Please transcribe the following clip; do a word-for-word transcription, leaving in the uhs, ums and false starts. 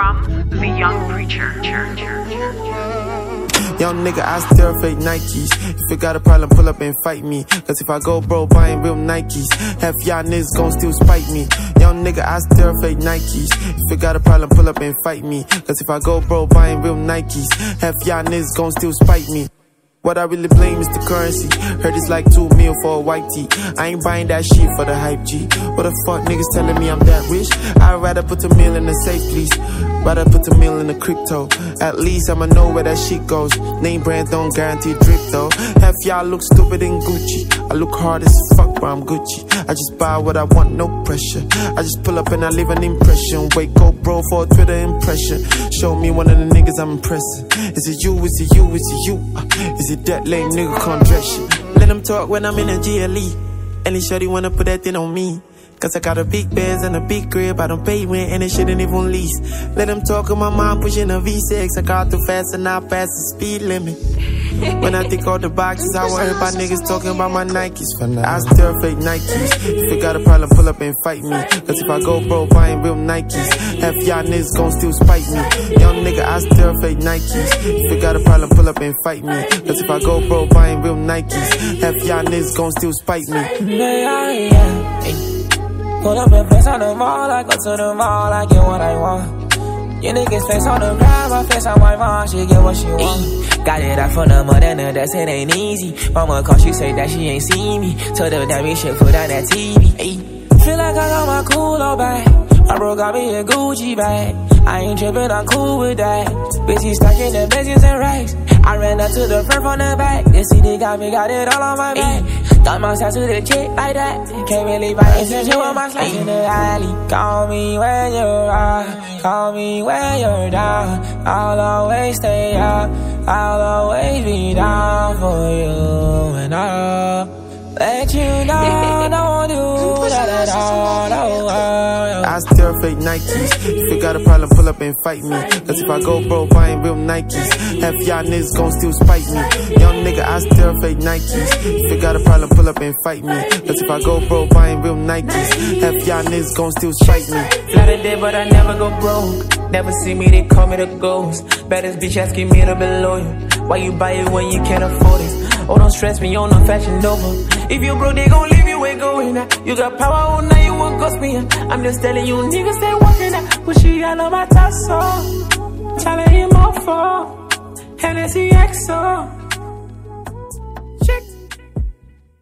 from The Young Preacher. Young nigga, I still fake Nikes. If you got a problem, pull up and fight me. Cause if I go bro buying real Nikes, half y'all niggas gon' still spite me. Young nigga, I still fake Nikes. If you got a problem, pull up and fight me. Cause if I go bro buying real Nikes, half y'all niggas gon' still spite me. What I really blame is the currency. Heard it's like two mil for a white tee. I ain't buying that shit for the hype G. What the fuck niggas telling me I'm that rich? I'd rather put a meal in the safe, please. Rather put a meal in the crypto. At least I'ma know where that shit goes. Name brand don't guarantee drip though. Half y'all look stupid in Gucci. I look hard as fuck, but I'm Gucci. I just buy what I want, no pressure. I just pull up and I leave an impression. Wake up bro for a Twitter impression. Show me one of the niggas I'm impressing. Is it you, is it you, is it you? Uh, is it that lame nigga can't dress you? Let them talk when I'm in a G L E. Any shorty wanna put that thing on me. Cause I got a big Benz and a big crib. I don't pay rent and it shouldn't even lease. Let them talk of my mom pushing a V six. I got too fast and I pass the speed limit. When I think all the boxes, I worry about niggas talking about my Nikes for now. I still fake Nikes. If you got a problem, pull up and fight me. Cause if I go bro buying real Nikes, half y'all niggas gon' still spite me. Young nigga, I still fake Nikes. If you got a problem, pull up and fight me. Cause if I go bro buying real Nikes, half y'all niggas gon' still spite me. Pull up and face on the mall, I go to the mall, I get what I want. Your niggas face on the ground, my face on my mom, she get what she want. Got it out from the mother, and that's it ain't easy. Mama call, she say that she ain't see me. Told her that we should put on that T V. Ay. Feel like I got my cool all back. My bro got me a Gucci bag. I ain't trippin', I'm cool with that. Bitch, stacking the bitches and racks. I ran up to the front from the back. This C D got me, got it all on my back. Got my side to the chick like that. Can't really buy attention with my slash in the alley. Call me when you're out. Call me when you're down. I'll always stay up. I'll always be down for you. And I'll let you know. Don't do that at all. No, uh, I still fake Nikes. If you got a problem, pull up and fight me. Cause if I go bro buying real Nikes, half y'all niggas gon' still spite me. Young nigga, I still fake Nikes. If you got a problem, pull up and fight me. Cause if I go bro buying real Nikes, half y'all niggas gon' still spite me. Flat a day, but I never go broke. Never see me, they call me the ghost. Baddest bitch asking me to be loyal. Why you buy it when you can't afford it? Oh, don't stress me, on no fashion over. If you broke, they gon' leave you ain't going out. You got power all night, you won't ghost me. I'm just telling you, niggas stay working out. But she got on my top, so telling him off for Hennessy X O.